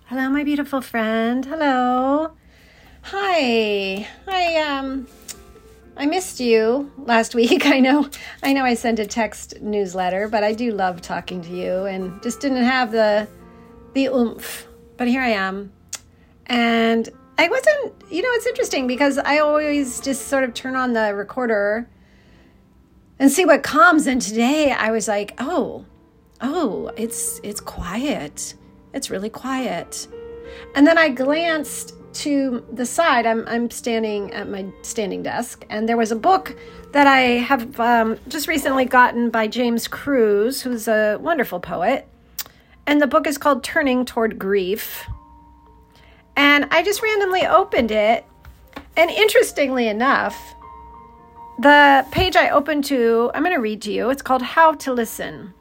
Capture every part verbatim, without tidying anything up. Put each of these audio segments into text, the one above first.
Hello, my beautiful friend. Hello. Hi. I um I missed you last week. I know I know I sent a text newsletter, but I do love talking to you and just didn't have the the oomph. But here I am. And I wasn't, you know, it's interesting because I always just sort of turn on the recorder and see what comes. And today I was like, oh, oh, it's it's quiet. It's really quiet. And then I glanced to the side. I'm I'm standing at my standing desk, and there was a book that I have um, just recently gotten by James Cruz, who's a wonderful poet. And the book is called Turning Toward Grief. And I just randomly opened it. And interestingly enough, the page I opened to, I'm going to read to you. It's called How to Listen.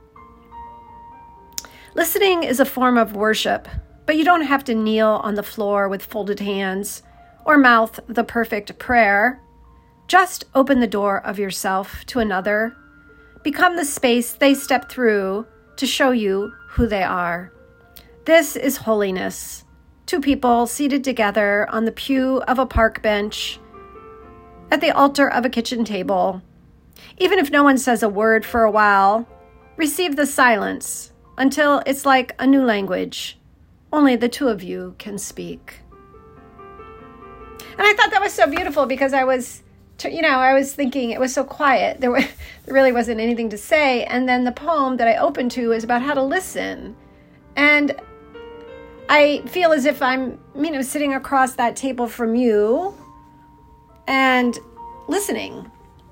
Listening is a form of worship, but you don't have to kneel on the floor with folded hands or mouth the perfect prayer. Just open the door of yourself to another. Become the space they step through to show you who they are. This is holiness. Two people seated together on the pew of a park bench, at the altar of a kitchen table. Even if no one says a word for a while, receive the silence until it's like a new language. Only the two of you can speak. And I thought that was so beautiful because I was, you know, I was thinking it was so quiet. There, were, there really wasn't anything to say. And then the poem that I opened to is about how to listen. And I feel as if I'm, you know, sitting across that table from you and listening.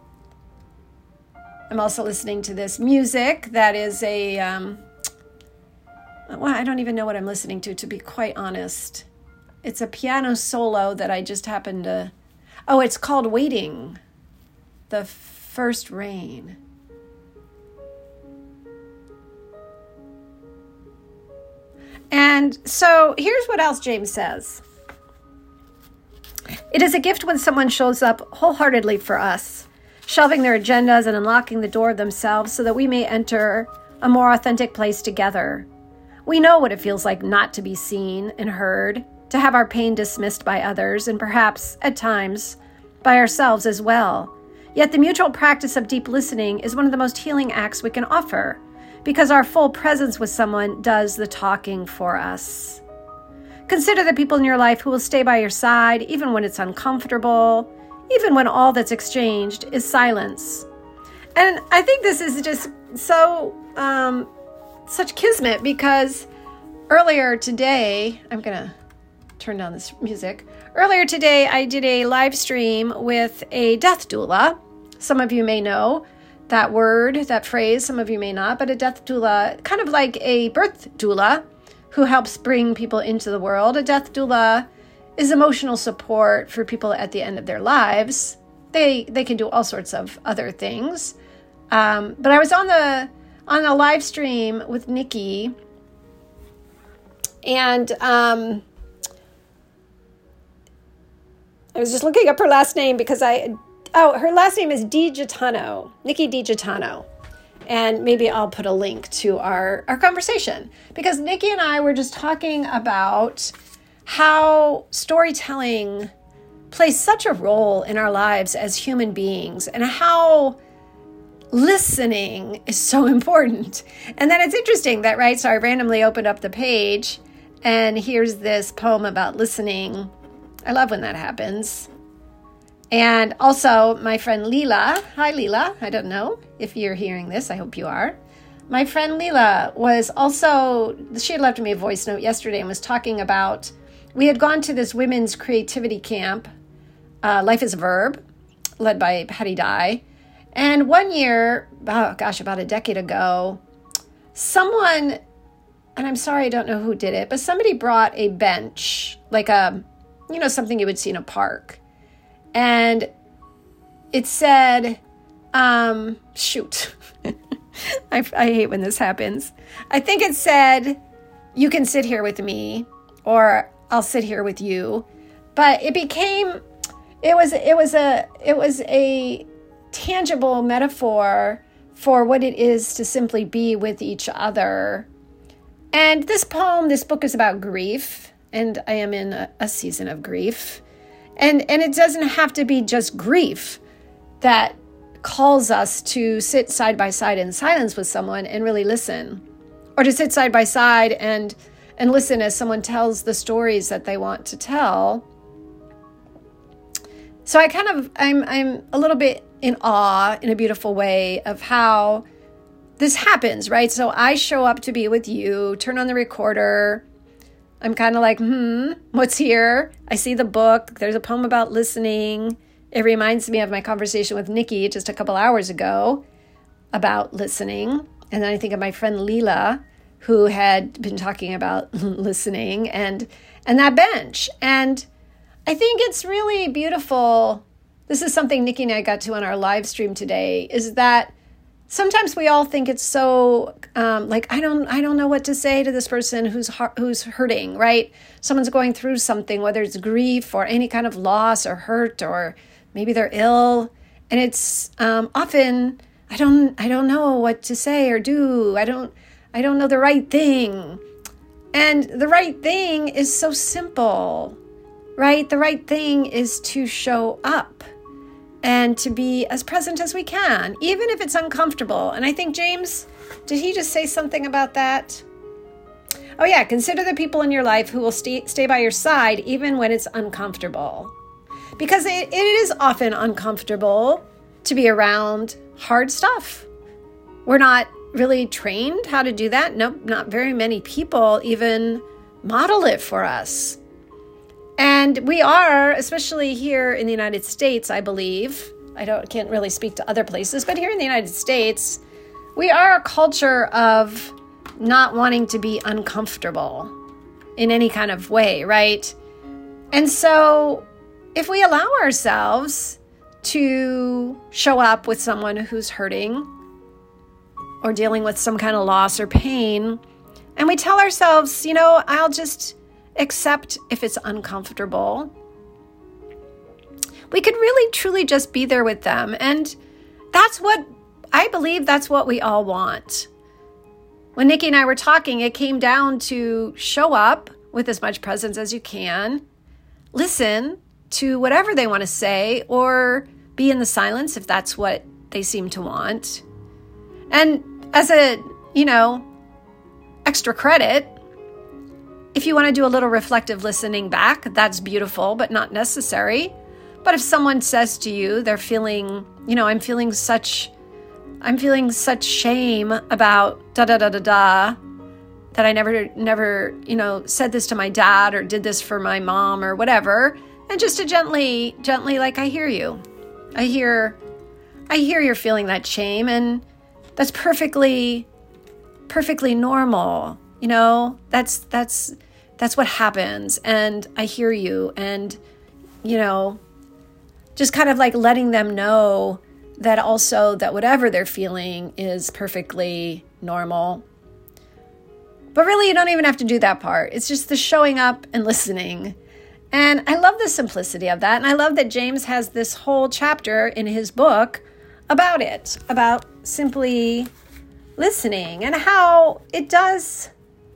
I'm also listening to this music that is a, um, well, I don't even know what I'm listening to, to be quite honest. It's a piano solo that I just happened to... Oh, it's called Waiting, the First Rain. And so here's what else James says. It is a gift when someone shows up wholeheartedly for us, shelving their agendas and unlocking the door of themselves so that we may enter a more authentic place together. We know what it feels like not to be seen and heard, to have our pain dismissed by others, and perhaps, at times, by ourselves as well. Yet the mutual practice of deep listening is one of the most healing acts we can offer, because our full presence with someone does the talking for us. Consider the people in your life who will stay by your side, even when it's uncomfortable, even when all that's exchanged is silence. And I think this is just so... Um, such kismet, because earlier today, I'm going to turn down this music. Earlier today, I did a live stream with a death doula. Some of you may know that word, that phrase, some of you may not, but a death doula, kind of like a birth doula who helps bring people into the world. A death doula is emotional support for people at the end of their lives. They, they can do all sorts of other things. Um, but I was on the on a live stream with Nikki, and um, I was just looking up her last name because I, oh, her last name is DiGiotano, Nikki DiGiotano, and maybe I'll put a link to our, our conversation, because Nikki and I were just talking about how storytelling plays such a role in our lives as human beings, and how listening is so important. And then it's interesting that, right, so I randomly opened up the page and here's this poem about listening. I love when that happens. And also my friend Leela, hi Leela, I don't know if you're hearing this, I hope you are. My friend Leela was also, she had left me a voice note yesterday and was talking about, we had gone to this women's creativity camp, uh, Life is a Verb, led by Patty Dye. And one year, oh gosh, about a decade ago, someone, and I'm sorry I don't know who did it, but somebody brought a bench, like a, you know, something you would see in a park. And it said, um, shoot, I, I hate when this happens. I think it said, you can sit here with me, or I'll sit here with you. But it became, it was, it was a, it was a, tangible metaphor for what it is to simply be with each other. And this poem, this book is about grief, and I am in a, a season of grief. And, and it doesn't have to be just grief that calls us to sit side by side in silence with someone and really listen, or to sit side by side and and listen as someone tells the stories that they want to tell. So I kind of, I'm I'm a little bit in awe in a beautiful way of how this happens, right? So I show up to be with you, turn on the recorder. I'm kind of like, hmm, what's here? I see the book. There's a poem about listening. It reminds me of my conversation with Nikki just a couple hours ago about listening. And then I think of my friend Leela, who had been talking about listening and and that bench. And I think it's really beautiful. This is something Nikki and I got to on our live stream today, is that sometimes we all think it's so um, like, I don't I don't know what to say to this person who's who's hurting, right? Someone's going through something, whether it's grief or any kind of loss or hurt, or maybe they're ill. And it's um, often, I don't I don't know what to say or do. I don't I don't know the right thing. And the right thing is so simple, right? The right thing is to show up and to be as present as we can, even if it's uncomfortable. And I think James, did he just say something about that? Oh yeah, consider the people in your life who will stay, stay by your side even when it's uncomfortable. Because it, it is often uncomfortable to be around hard stuff. We're not really trained how to do that. Nope, not very many people even model it for us. And we are, especially here in the United States, I believe, I don't can't really speak to other places, but here in the United States, we are a culture of not wanting to be uncomfortable in any kind of way, right? And so if we allow ourselves to show up with someone who's hurting or dealing with some kind of loss or pain, and we tell ourselves, you know, I'll just accept if it's uncomfortable, we could really truly just be there with them. And that's what I believe, that's what we all want. When Nikki and I were talking, it came down to show up with as much presence as you can, listen to whatever they want to say, or be in the silence if that's what they seem to want. And as a, you know, extra credit, if you want to do a little reflective listening back, that's beautiful, but not necessary. But if someone says to you, they're feeling, you know, I'm feeling such, I'm feeling such shame about da da da da da, that I never, never, you know, said this to my dad or did this for my mom or whatever. And just to gently, gently, like, I hear you. I hear, I hear you're feeling that shame, and that's perfectly, perfectly normal. You know, that's, that's, that's what happens. And I hear you. And, you know, just kind of like letting them know that also that whatever they're feeling is perfectly normal. But really, you don't even have to do that part. It's just the showing up and listening. And I love the simplicity of that. And I love that James has this whole chapter in his book about it, about simply listening and how it does.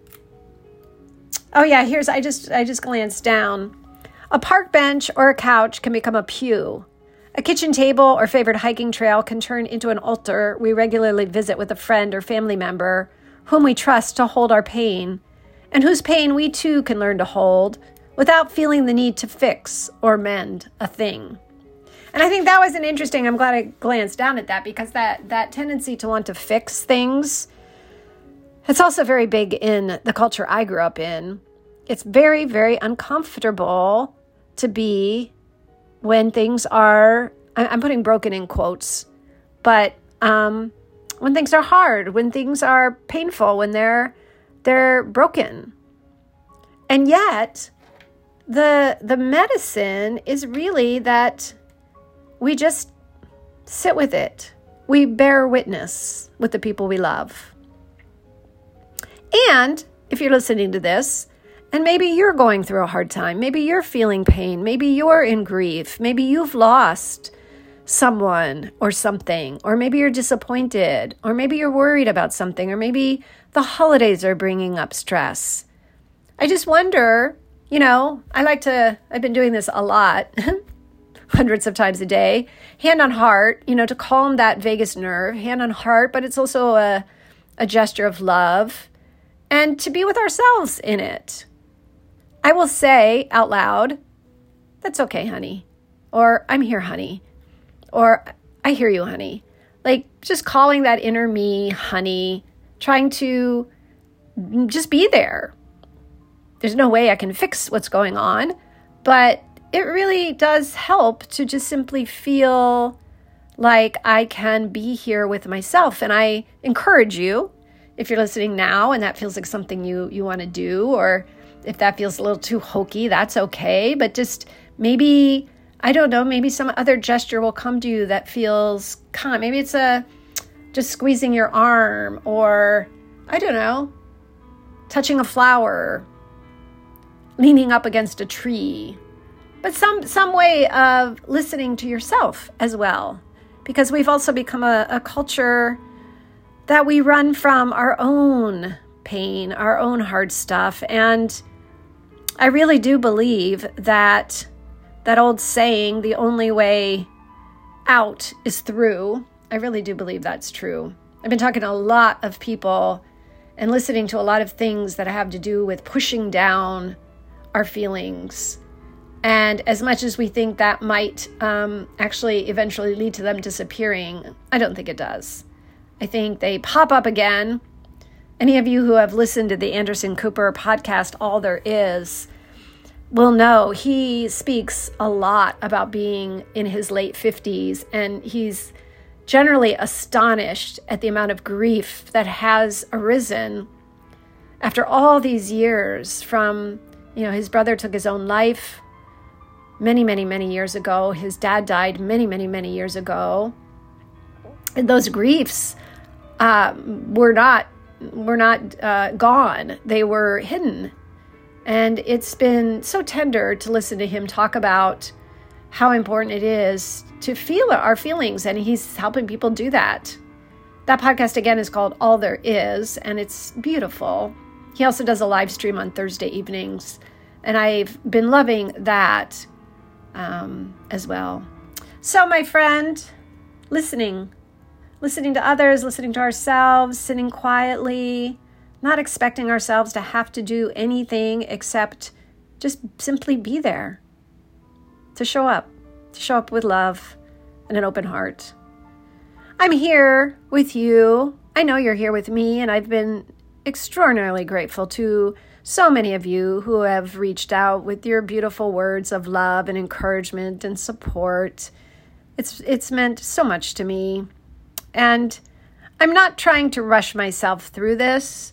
Oh yeah, here's, I just, I just glanced down. A park bench or a couch can become a pew. A kitchen table or favorite hiking trail can turn into an altar we regularly visit with a friend or family member whom we trust to hold our pain, and whose pain we too can learn to hold without feeling the need to fix or mend a thing. And I think that was an interesting, I'm glad I glanced down at that, because that, that tendency to want to fix things, it's also very big in the culture I grew up in. It's very, very uncomfortable to be when things are, I'm putting broken in quotes, but um, when things are hard, when things are painful, when they're they're broken. And yet, the the medicine is really that we just sit with it. We bear witness with the people we love. And if you're listening to this, and maybe you're going through a hard time, maybe you're feeling pain, maybe you're in grief, maybe you've lost someone or something, or maybe you're disappointed, or maybe you're worried about something, or maybe the holidays are bringing up stress. I just wonder, you know, I like to, I've been doing this a lot, hundreds of times a day, hand on heart, you know, to calm that vagus nerve, hand on heart, but it's also a, a gesture of love and to be with ourselves in it. I will say out loud, that's okay, honey. Or I'm here, honey. Or I hear you, honey. Like just calling that inner me, honey, trying to just be there. There's no way I can fix what's going on, but it really does help to just simply feel like I can be here with myself. And I encourage you, if you're listening now and that feels like something you, you want to do, or if that feels a little too hokey, that's okay. But just maybe, I don't know, maybe some other gesture will come to you that feels calm. Maybe it's a just squeezing your arm, or I don't know, touching a flower, leaning up against a tree, but some some way of listening to yourself as well. Because we've also become a, a culture that we run from our own pain, our own hard stuff. And I really do believe that that old saying, the only way out is through, I really do believe that's true. I've been talking to a lot of people and listening to a lot of things that have to do with pushing down our feelings. And as much as we think that might um, actually eventually lead to them disappearing, I don't think it does. I think they pop up again. Any of you who have listened to the Anderson Cooper podcast, All There Is, will know he speaks a lot about being in his late fifties, and he's generally astonished at the amount of grief that has arisen after all these years from, you know, his brother took his own life many, many, many years ago. His dad died many, many, many years ago. And those griefs uh, were not were not uh, gone. They were hidden. And it's been so tender to listen to him talk about how important it is to feel our feelings, and he's helping people do that. That podcast, again, is called All There Is, and it's beautiful. He also does a live stream on Thursday evenings, and I've been loving that um, as well. So, my friend, listening, listening to others, listening to ourselves, sitting quietly, not expecting ourselves to have to do anything except just simply be there, to show up, to show up with love and an open heart. I'm here with you. I know you're here with me, and I've been extraordinarily grateful to so many of you who have reached out with your beautiful words of love and encouragement and support. It's it's meant so much to me. And I'm not trying to rush myself through this.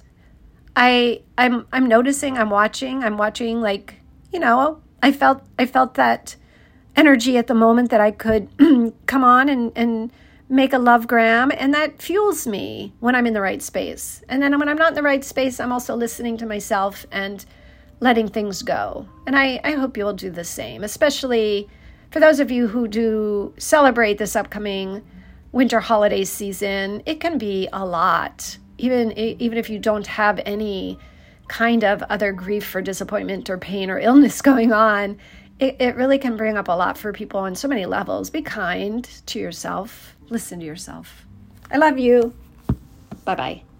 I I'm I'm noticing, I'm watching, I'm watching like, you know, I felt I felt that energy at the moment that I could come on and, and make a lovegram, and that fuels me when I'm in the right space. And then when I'm not in the right space, I'm also listening to myself and letting things go. And I, I hope you will do the same, especially for those of you who do celebrate this upcoming winter holiday season. It can be a lot. Even, even if you don't have any kind of other grief or disappointment or pain or illness going on, it, it really can bring up a lot for people on so many levels. Be kind to yourself. Listen to yourself. I love you. Bye-bye.